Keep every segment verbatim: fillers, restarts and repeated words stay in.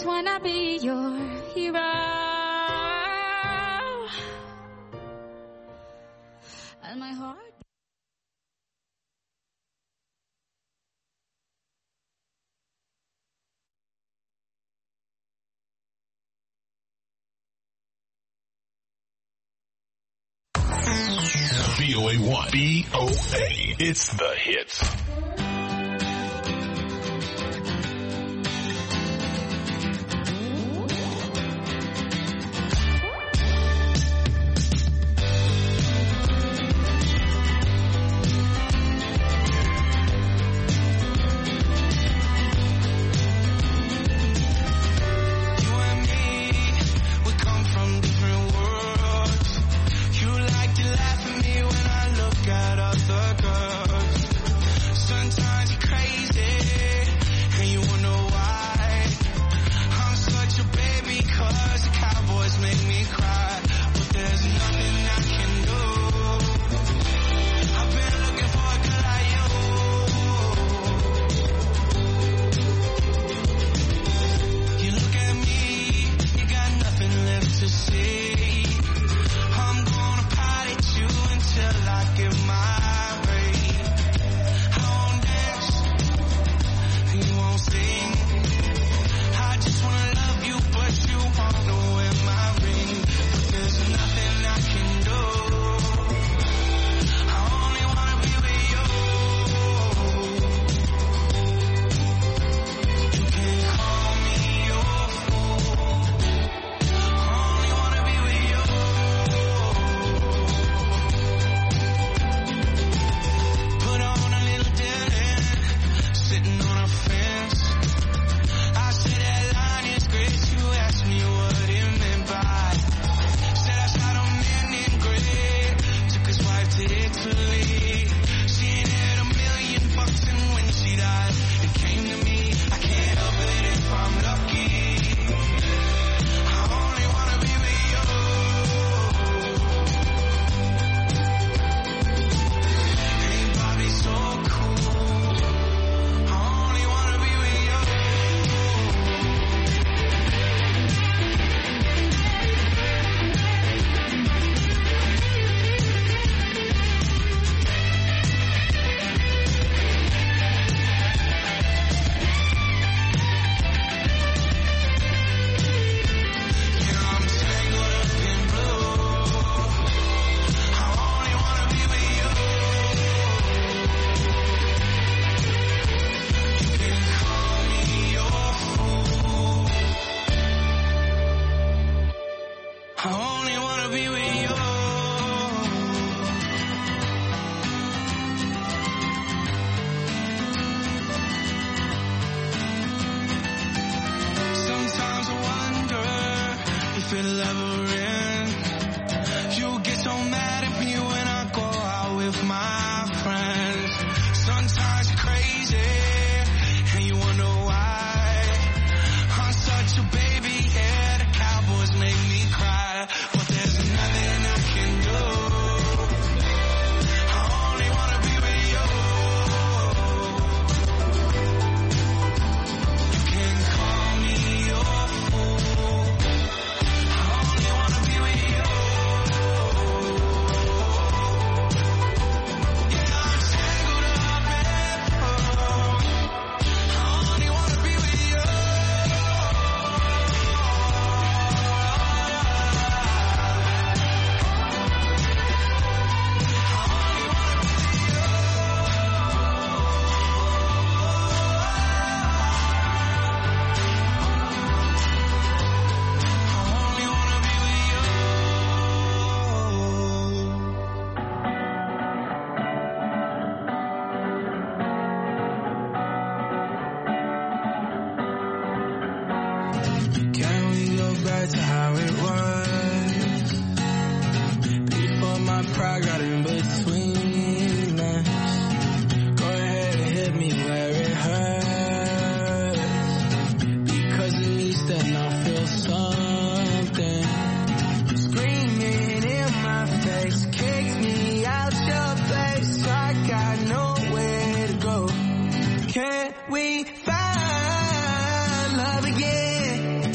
wanna be your hero. And my heart. B O A one. B O A. It's the hits. we find love again?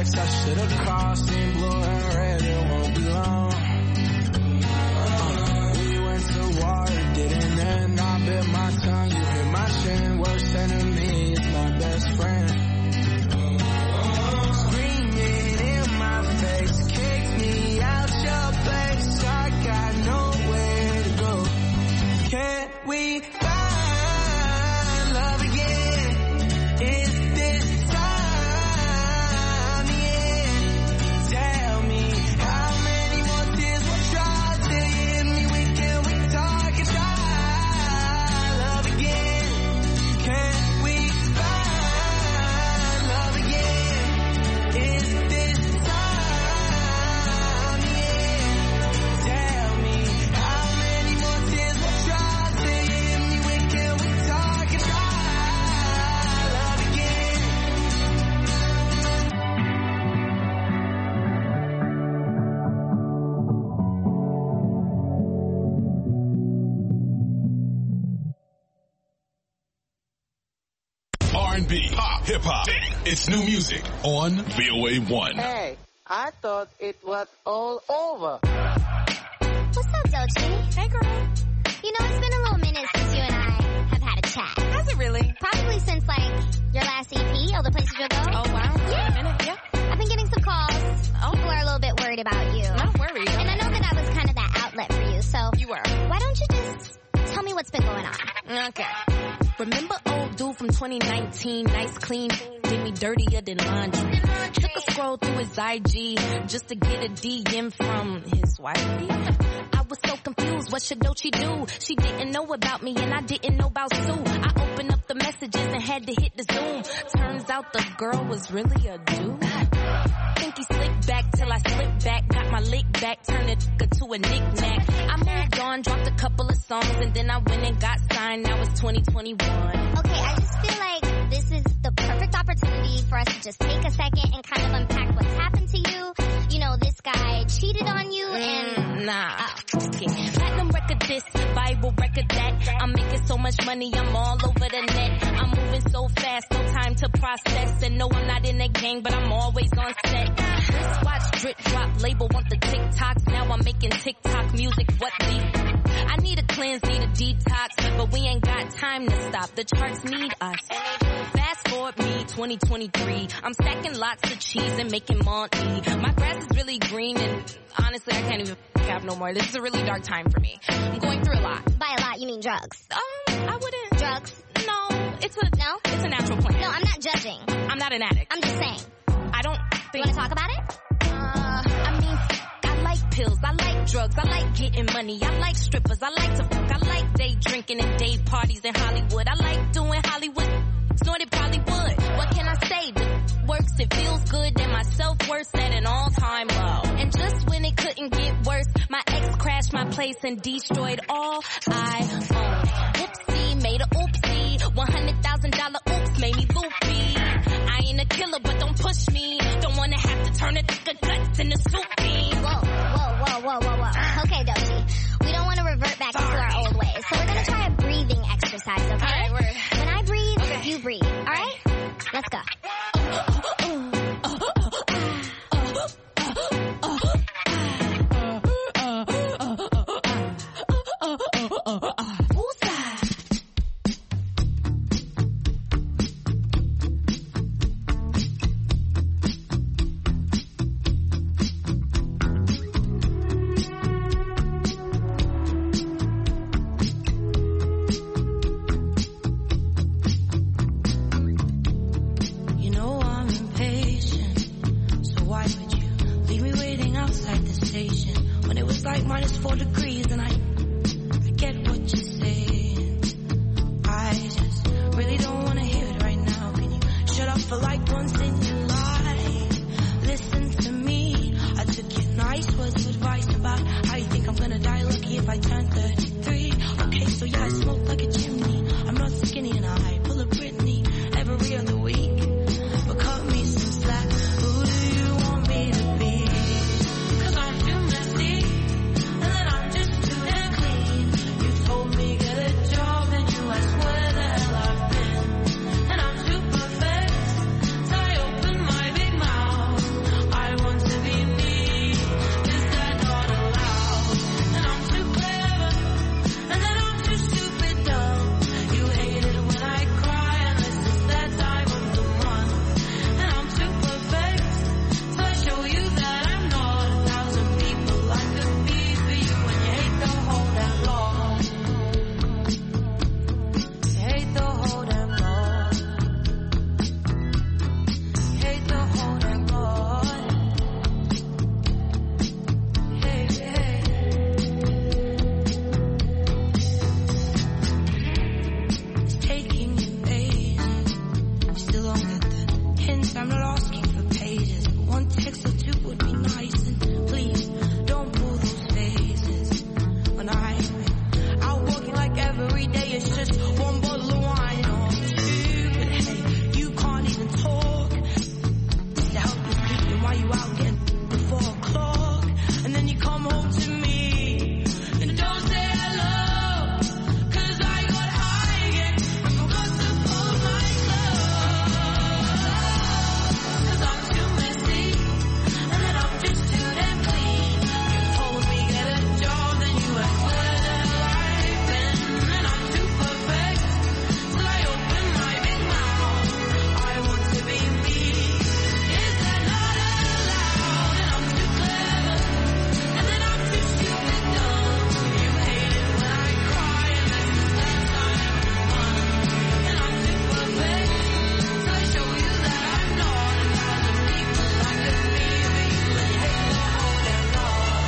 text I should've called, seen blue and red, it won't be long. Uh, we went to war, it didn't end. I bit my tongue, you hit my chin. Worst enemy is my best friend. Screaming in my face, kick me out your place. I got nowhere to go. Can't we find love again? Is this time the end? Tell me how many more tears will try to hit me? When can we talk and try love again? Can we find love again? Is this time the end? Tell me how many more tears will try to hit me? When can we talk and try love again? R and B, pop, hip hop. It's new music on V O A one. Hey, I thought it was all over. What's up, Doechii? Hey, girl. You know, it's been a little minute since you and I have had a chat. Has it really? Probably since, like, your last E P, All the Places You'll Go. Oh, wow. Yeah. A minute, yeah. I've been getting some calls. Oh. People are a little bit worried about you. Not worried. And I know that I was kind of that outlet for you, so You were. why don't you just tell me what's been going on? Okay. Remember old dude from twenty nineteen, nice clean, did me dirtier than laundry. Took a scroll through his I G just to get a D M from his wifey. I was so confused, what should Doechii do? She didn't know about me and I didn't know about Sue. I opened up the messages and had to hit the Zoom. Turns out the girl was really a dude. Think he slicked back till I slipped back, got my lick back, turned it to a knick-knack. I moved on, dropped a couple of songs, and then I went and got signed. Now it's twenty twenty-one. Okay, I just feel like this is the perfect opportunity for us to just take a second and kind of unpack what's happened to you. You know, this guy cheated on you and... Mm, nah. Oh, okay. Platinum record this, Bible record that. I'm making so much money, I'm all over the net. I'm moving so fast, no time to process. And no, I'm not in the gang, but I'm always on set. Wristwatch, drip drop, label want the TikToks. Now I'm making TikTok music, what the... I need a cleanse, need a detox, but we ain't got time to stop. The charts need us. Fast forward me, twenty twenty-three. I'm stacking lots of cheese and making money. My grass is really green, and honestly, I can't even have no more. This is a really dark time for me. I'm going through a lot. By a lot, you mean drugs? Um, I wouldn't. Drugs? No, it's a No? It's a natural plan. No, I'm not judging. I'm not an addict. I'm just saying. I don't You think. want to talk about it? Uh, I mean, I like pills, I like drugs, I like getting money, I like strippers, I like to fuck, I like day drinking and day parties in Hollywood, I like doing Hollywood, snorted probably would. What can I say? The works, it feels good, and my self-worth at an all-time low. And just when it couldn't get worse, my ex crashed my place and destroyed all I own. Whoopsie, made a oopsie, one hundred thousand dollar oops made me loopy. I ain't a killer, but don't push me. Don't wanna have to turn it to guts in the soup bean. Whoa, whoa, whoa, whoa, whoa, whoa. Okay, Doechii. We don't want to revert back into our old ways, so we're gonna try a breathing exercise, okay? Alright, we're... When I breathe, Okay. you breathe, alright? Let's go. You know I'm impatient, so why would you leave me waiting outside the station when it was like minus four degrees and I, I get what you're saying. I just really don't want to hear it right now. Can you shut up for like once in your life? Listen to me. I took your nice words of advice about how you think I'm gonna die lucky if I turn thirty-three. Okay, so yeah, I smoke like a chimney. I'm not skinny and I pull a Britney every other week. But cut me some slack. Who do you want me to be? 'Cause I'm too messy, and then I'm just too damn clean. You told me get a job, and you asked where the hell I've been. And I'm too perfect, so I open my big mouth. just one bottle of wine or two. But hey, you can't even talk. To help you sleep, then why you out getting before o'clock? And then you come home to me and don't say hello, 'cause I got high again and forgot to fold my clothes. 'Cause I'm too messy and then I'm just too damn clean. You told me get a job, then you were good at life, and then I'm too perfect till I open my big mouth. I want to be me. Is that not allowed? And I'm too clever, and then I'm too stupid dumb. You hate it when I cry, and that's the sense I am fun. And I'm too perfect till I show you that I'm not. And thousand people like me, but you hate the whole damn lot.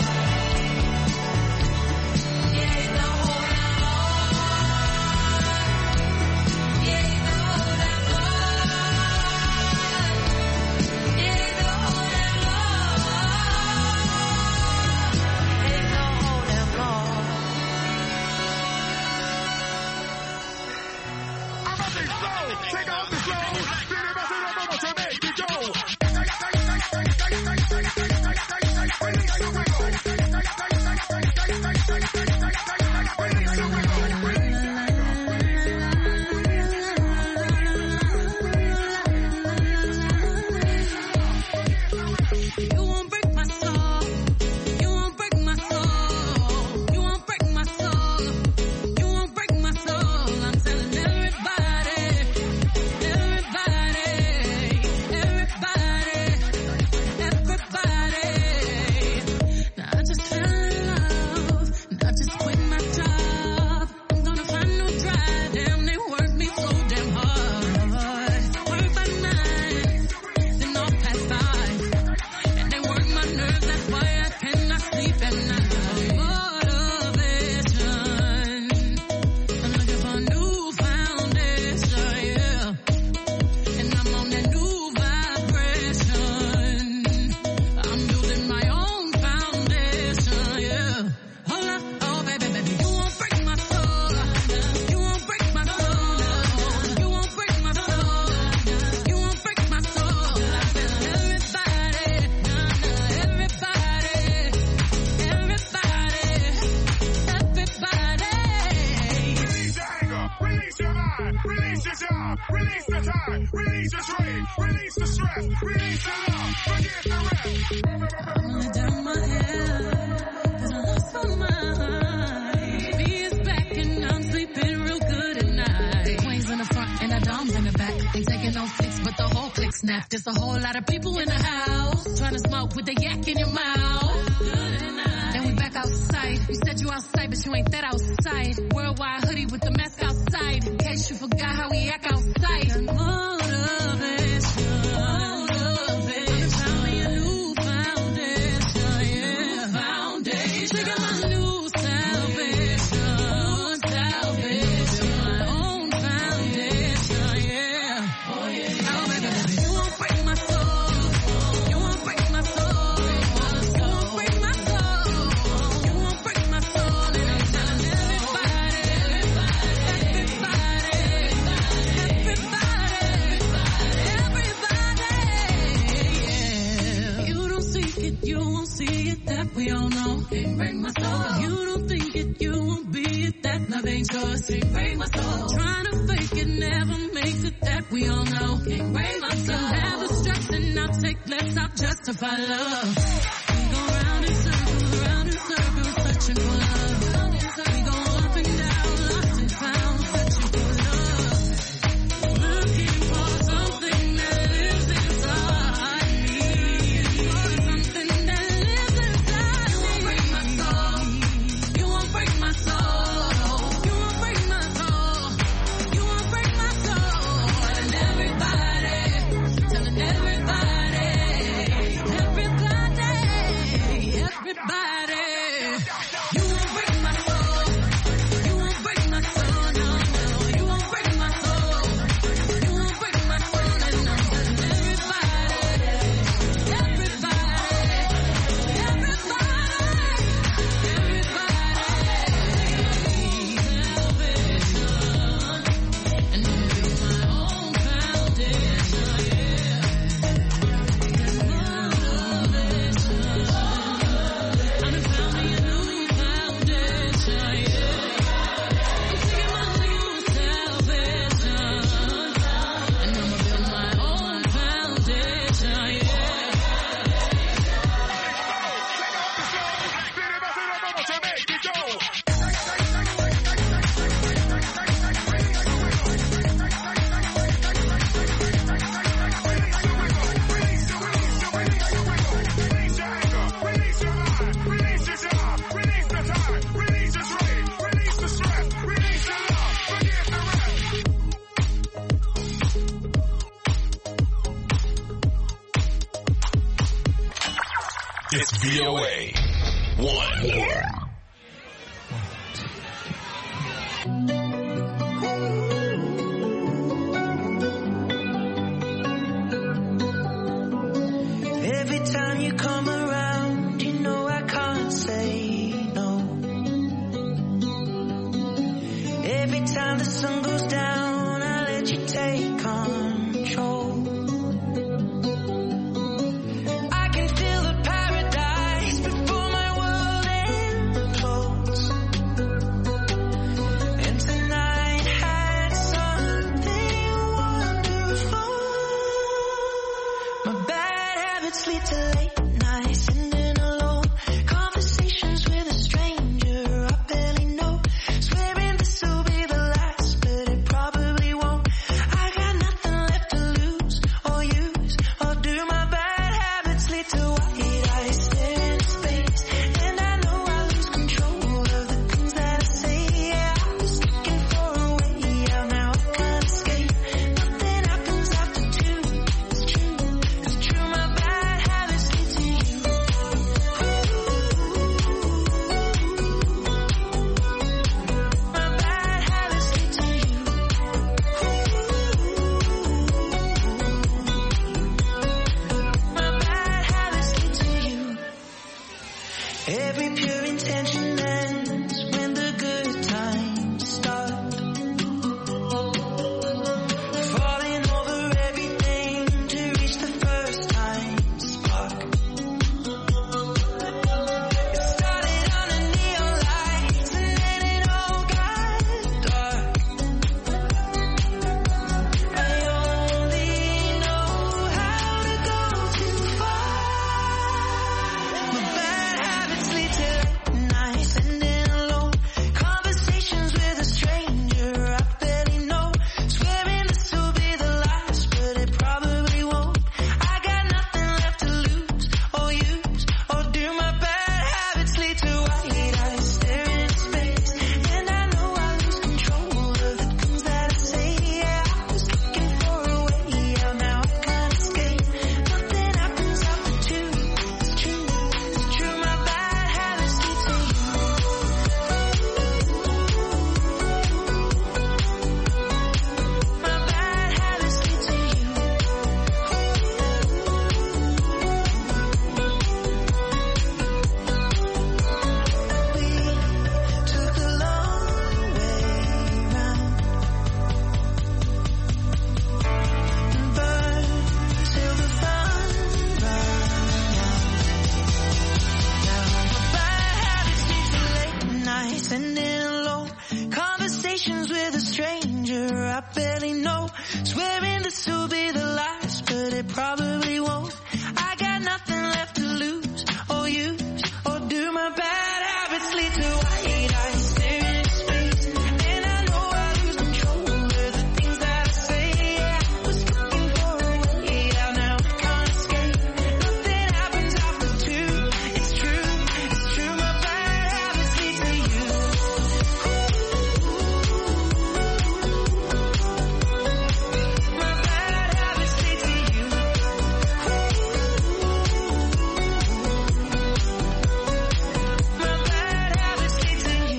You hate the whole damn lot. You hate the whole damn lot. You hate the whole damn lot. Hate the whole damn lot. Take off the flow. To make it go. You won't break my soul. You won't break my soul. You won't break my soul. You won't break my soul. I'm telling everybody, everybody, everybody, everybody. Now I just fell in love. And I just quit my job. I'm gonna find no drive. Damn, they work me so damn hard. Work by nine, then off past five. And they work my nerves, that's why I cannot sleep at night. Motivation, I'm looking for a new foundation, yeah. And I'm on that new vibration. I'm building my own foundation, yeah. Hold up, oh baby, baby, you won't break my soul. You won't break my soul. You won't break my soul. You won't break my soul. I'm telling everybody, nah, nah, everybody, everybody, everybody. Release your anger, release your mind, release your job, release the time, release your trade, release the stress, release the love, forget the rest. I'm gonna down my head, 'cause I lost my mind. Me is back and I'm sleeping real good at night. Queens in the front and the doms in the back. Ain't taking no flicks, but the whole click snap. There's a whole lot of people in the house trying to smoke with the yak in your mouth. Then we back outside. You said you outside, but you ain't that outside. Worldwide hoodie with the mask outside. In case you forgot how we act outside. Motivation, motivation. Found me a new foundation, yeah. Foundation. Trigger my new salvation, salvation. My own foundation, yeah. Oh yeah. Oh baby, baby, you won't break my soul. You won't break my soul. You won't break my soul. You won't break my soul. And I'm telling everybody, everybody, everybody, yeah. You don't seek it, you won't see it, that we all know. Can't break my soul. You don't think it, you won't be it, that love ain't yours. Can't break my soul. Trying to fake it never makes it, that we all know. Can't break my soul. Never stress and I'll take less, I'll justify love. We go round in circles, round in circles, searching for love. We go up and down, lost and found, searching for love. Looking for something that lives inside me. For something that lives inside me. You won't break my soul. You won't break my soul. You won't break my soul. You won't break my soul. And everybody, telling everybody, everybody. It's V O A. One. Yeah. Every time you come around, you know I can't say no. Every time the sun goes down, I let you take control. I can feel the paradise before my world implodes. And tonight had something wonderful. My bad habits lead to late nights, sitting alone. Conversations with a stranger I barely know. Swearing this will be the last, but it probably won't. I got nothing left to lose or use or do. My bad habits lead to white eyes staring into space, and I know I lose control of the things that I say. Yeah, I was looking for a way out, now I can't escape. Nothing happens after two. It's true, it's true. My bad habits lead to you. My bad habits lead to you. My bad habits lead to you. Every pure intention ends when the good times start. Falling over everything to reach the first time spark. It started under neon lights and then it all got dark. I only know how to go too far. My bad habits lead to late nights, sitting alone. Conversations with a stranger I barely know. Swearing this will be the last, but it probably won't. I got nothing left to lose or use or do. My bad habits lead to white eyes staring into space, and I know I lose control of the things that I say. Yeah, I was looking for a way out, now I can't escape. Nothing happens after two. It's true, it's true. My bad habits lead to you. My bad habits lead to you. We took a long way round and burned till the fun ran out. Now my bad habits lead to late nights, sitting alone. Conversations with a stranger I barely know. Swearing this will be the last, but it probably won't. I got nothing left to lose or use or do. My bad habits lead to white eyes staring into space, and I know I lose control of the things that I say. Yeah, I was looking for a way out, now I can't escape. Nothing happens after two. It's true, it's true. My bad habits lead to you. My bad habits lead to you. My bad habits lead to you.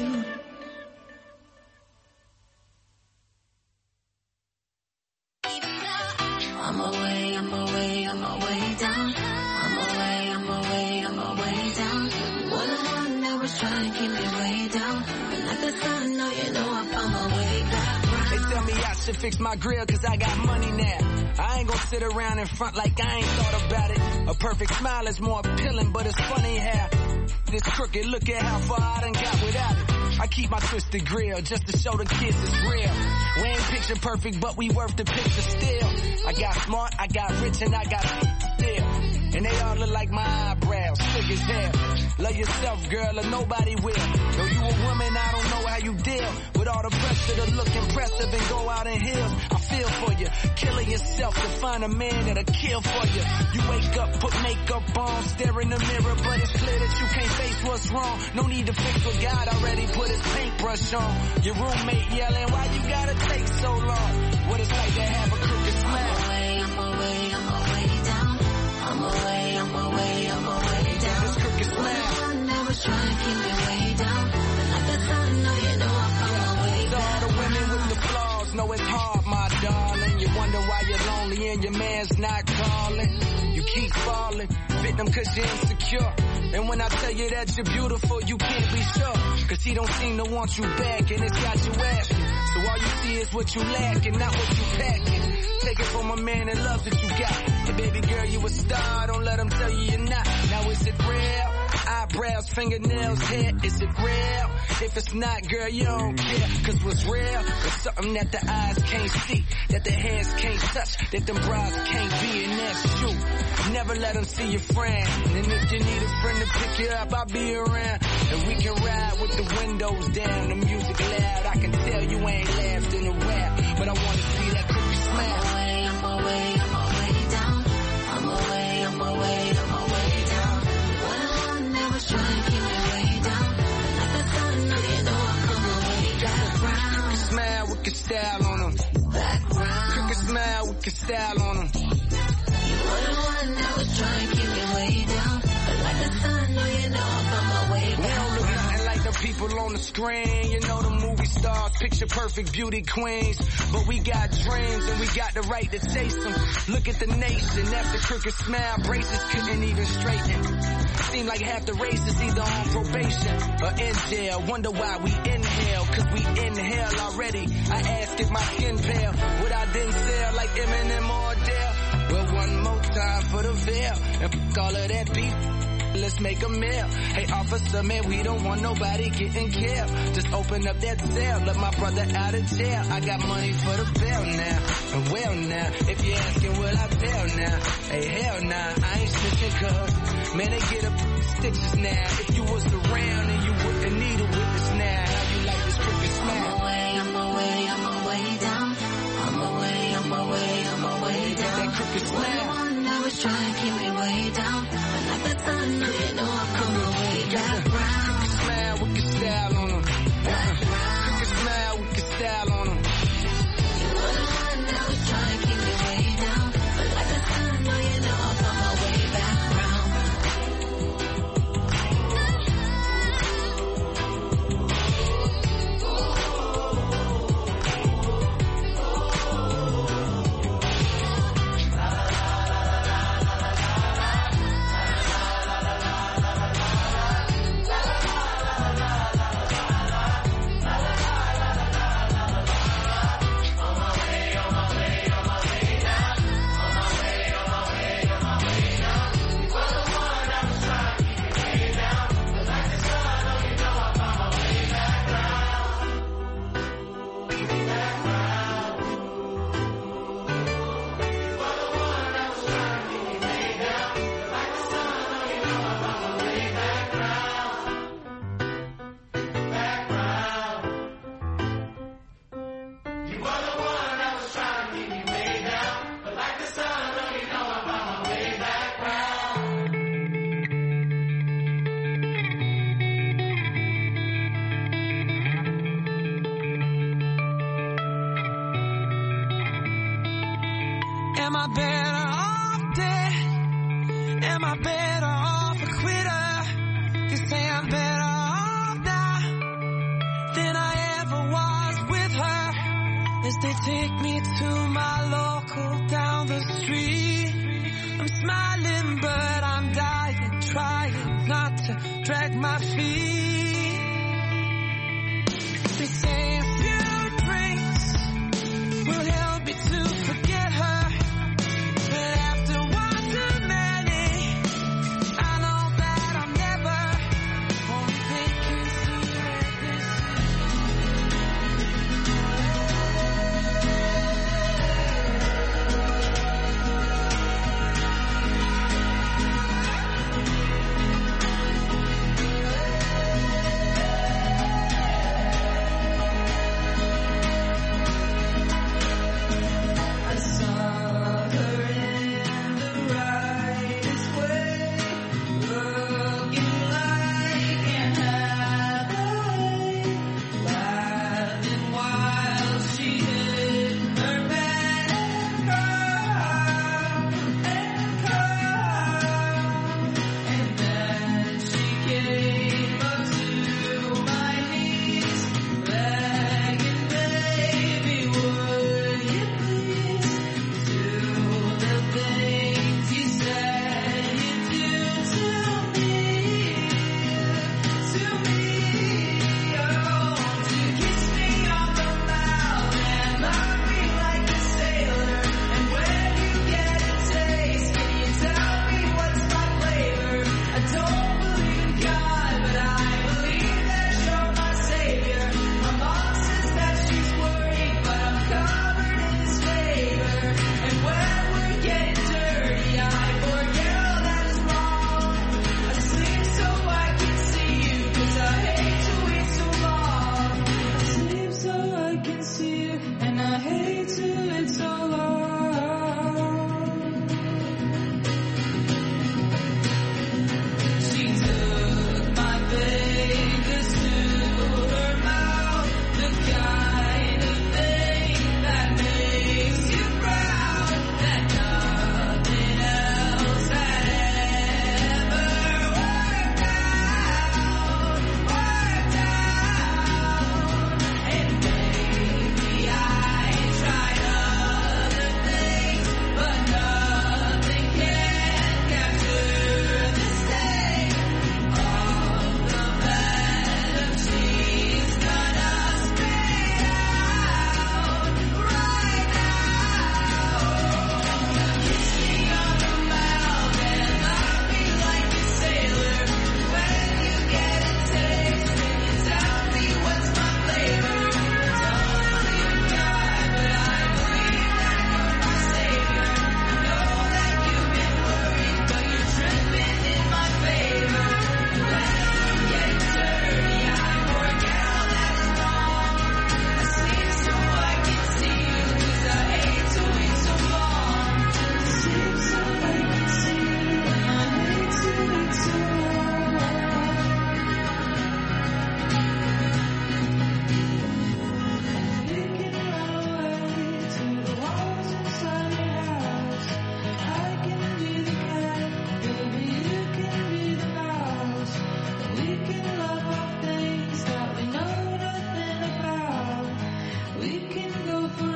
I'm away, I'm away, I'm away down. I'm away, I'm away, I'm away down. One of one that was trying to keep me way down. But like the sun, no, you know I found my way back. They tell me I should fix my grill cause I got money now. I ain't gonna sit around in front like I ain't thought about it. A perfect smile is more appealing, but it's funny how this crooked, look at how far I done got without it. I keep my twisted grill just to show the kids it's real. We ain't picture perfect, but we worth the picture still. I got smart, I got rich, and I got still. And they all look like my eyebrows, thick as hell. Love yourself, girl, or nobody will. Though you a woman, I don't know how you deal with all the pressure to look impressive and go out in heels. I feel for you, killing yourself to find a man that'll kill for you. You wake up, put makeup on, stare in the mirror, but it's clear that you can't face what's wrong. No need to fix what God already put his paintbrush on. Your roommate yelling, why you gotta take so long? What it's like to have a crooked smile. I'm away, I'm away, I'm away down. I'm away, I'm away, I'm away down. It's it's hard, my darling. You wonder why you're lonely and your man's not calling. You keep falling, victim cause you're insecure. And when I tell you that you're beautiful, you can't be sure. Cause he don't seem to want you back and it's got you asking. So all you see is what you lack and not what you packing. Take it from a man that loves what you got. Hey baby girl, you a star, don't let him tell you you're not. Now is it real? Eyebrows, fingernails, hair, is it real? If it's not, girl, you don't care. Cause what's real is something that the eyes can't see, that the hands can't touch, that them bras can't be, and that's you. Never let them see your friend. And if you need a friend to pick you up, I'll be around. And we can ride with the windows down, the music loud. I can tell you ain't laughed in a while, but I wanna see that cookie smile. I'm away, I'm away down. I'm away, I'm away, I'm away down. What I want never try and keep me way down. Like the sun, you know I come away background. Crooked smile with your style on them. Background. Crooked smile with your style on them. You wouldn't wanna never try and keep me way down. But like the sun, you know I come away back. We don't look nothing like the people on the screen. You know the movie stars, picture perfect beauty queens. But we got dreams and we got the right to chase them. Look at the nation, that's a crooked smile. Braces couldn't even straighten. Seem like half the race is either on probation or in jail. Wonder why we inhale, cause we inhale already. I asked if my skin pale, would I then sell like Eminem or Adele? Well, one more time for the veil, and f*** all of that beef, let's make a meal. Hey officer, man, we don't want nobody getting killed. Just open up that cell, let my brother out of jail. I got money for the bail now, and well now, if you're asking will I bail now? Hey hell nah, I ain't snitching cuz, man they get up stitches now. If you was around and you wouldn't need a witness now. How you like this crooked smile? I'm away, I'm away, I'm away down. I'm away, I'm away, I'm away down. That crooked smile. What I want never try and keep me way down. But like the sun, you know I come away background. Crooked smile with your style on them. Crooked smile with your style on them. You wouldn't wanna never try and keep me way down. But like the sun, you know I come away background. Am I better off dead? Am I better off a quitter? They say I'm better off now than I ever was with her. As they take me to my local down the street, I'm smiling but I'm dying, trying not to drag my feet. They say